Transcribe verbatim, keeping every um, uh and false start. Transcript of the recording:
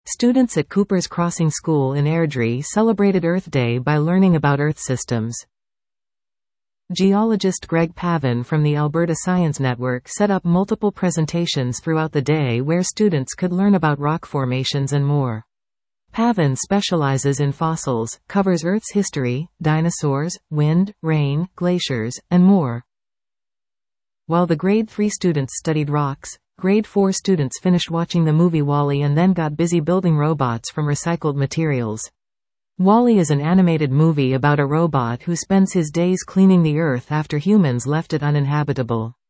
Students at Cooper's Crossing School in Airdrie celebrated Earth Day by learning about Earth systems. Geologist Greg Pavin from the Alberta Science Network set up multiple presentations throughout the day where students could learn about rock formations and more. Pavin specializes in fossils, covers Earth's history, dinosaurs, wind, rain, glaciers, and more. While the grade three students studied rocks, grade four students finished watching the movie WALL-E and then got busy building robots from recycled materials. WALL-E is an animated movie about a robot who spends his days cleaning the Earth after humans left it uninhabitable.